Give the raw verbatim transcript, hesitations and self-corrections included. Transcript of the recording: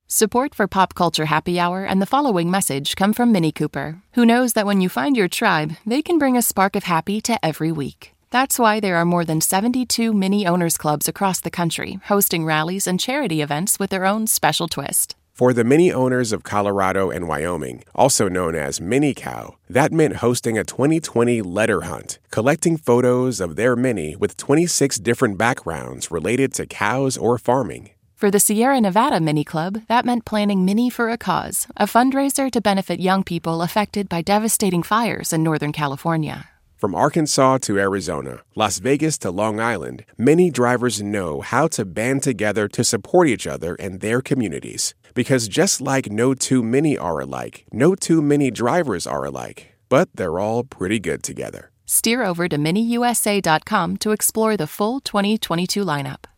Support for Pop Culture Happy Hour and the following message come from Mini Cooper, who knows that when you find your tribe, they can bring a spark of happy to every week. That's why there are more than seventy-two Mini Owners Clubs across the country, hosting rallies and charity events with their own special twist. For the Mini owners of Colorado and Wyoming, also known as Mini Cow, that meant hosting a twenty twenty letter hunt, collecting photos of their Mini with twenty-six different backgrounds related to cows or farming. For the Sierra Nevada Mini Club, that meant planning Mini for a Cause, a fundraiser to benefit young people affected by devastating fires in Northern California. From Arkansas to Arizona, Las Vegas to Long Island, Mini drivers know how to band together to support each other and their communities. Because just like no two Mini are alike, no two Mini drivers are alike. But they're all pretty good together. Steer over to mini u s a dot com to explore the full twenty twenty-two lineup.